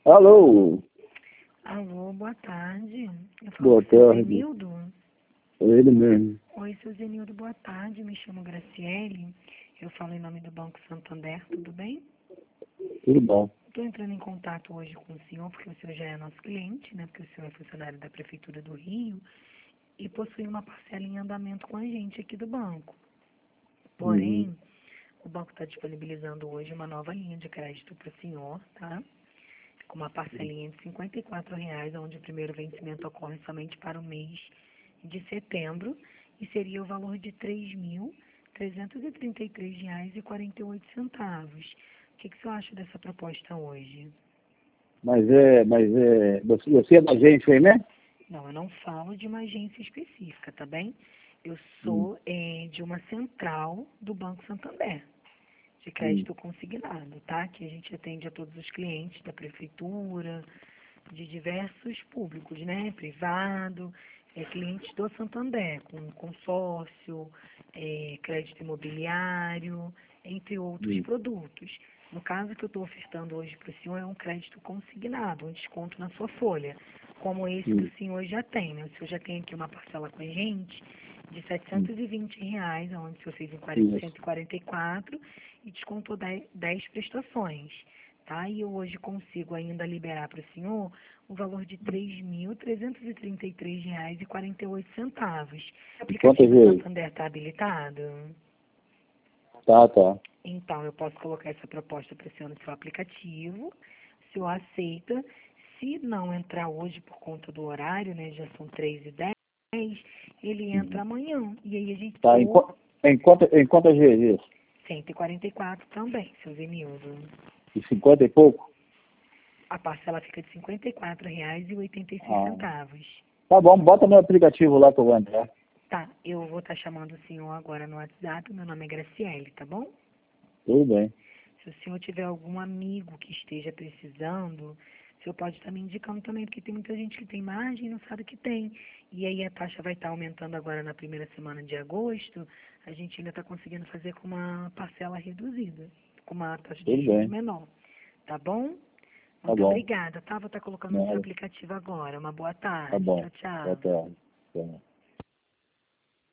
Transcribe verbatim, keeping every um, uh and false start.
Alô? Alô, boa tarde. Eu falo Boa com o seu tarde. Zenildo. É ele mesmo. Oi, seu Zenildo, boa tarde. Me chamo Graciele. Eu falo em nome do Banco Santander, tudo bem? Tudo bom. Estou entrando em contato hoje com o senhor, porque o senhor já é nosso cliente, né? Porque o senhor é funcionário da Prefeitura do Rio e possui uma parcela em andamento com a gente aqui do banco. Uhum. Porém, o banco está disponibilizando hoje uma nova linha de crédito para o senhor, tá? Com uma parcelinha de cinquenta e quatro reais, onde o primeiro vencimento ocorre somente para o mês de setembro e seria o valor de três mil trezentos e trinta e três reais e quarenta e oito centavos. O que, que você acha dessa proposta hoje? Mas é, mas é. Você, você é da agência aí, né? Não, eu não falo de uma agência específica, tá bem? Eu Hum. sou eh, de uma central do Banco Santander, de Hum. crédito consignado, tá? Que a gente atende a todos os clientes da prefeitura, de diversos públicos, né? Privado, é, clientes do Santander, com consórcio, é, crédito imobiliário, entre outros Hum. produtos. No caso que eu estou ofertando hoje para o senhor é um crédito consignado, um desconto na sua folha, como esse que Hum. o senhor já tem, né? O senhor já tem aqui uma parcela com a gente de Hum. setecentos e vinte reais, onde o senhor fez em Isso. cento e quarenta e quatro e descontou dez prestações, tá? E eu hoje consigo ainda liberar para o senhor o valor de três mil trezentos e trinta e três reais e quarenta e oito centavos. O E quantas aplicativo vezes? Santander está habilitado? Tá, tá. Então, eu posso colocar essa proposta para o senhor no seu aplicativo, o senhor aceita. Se não entrar hoje por conta do horário, né, já são três e dez, ele entra Uhum. amanhã. E aí a gente, Tá, em, ou qua- em, quanta, em quantas vezes? cento e quarenta e quatro também, seu Zenildo. De cinquenta e pouco? A parcela fica de cinquenta e quatro reais e oitenta e seis Ah. centavos. Tá bom, bota meu aplicativo lá que eu vou entrar. Tá, eu vou estar chamando o senhor agora no WhatsApp, meu nome é Graciele, tá bom? Tudo bem. Se o senhor tiver algum amigo que esteja precisando, o senhor pode estar me indicando também, porque tem muita gente que tem margem e não sabe que tem. E aí a taxa vai estar aumentando agora na primeira semana de agosto, a gente ainda está conseguindo fazer com uma parcela reduzida, com uma taxa de Tudo juros bem. menor. Tá bom? Tá Muito bom. obrigada, tá? Vou estar colocando no seu Nada. aplicativo agora. Uma boa Tá tarde. bom. Tchau, Boa tchau. tarde. Tá.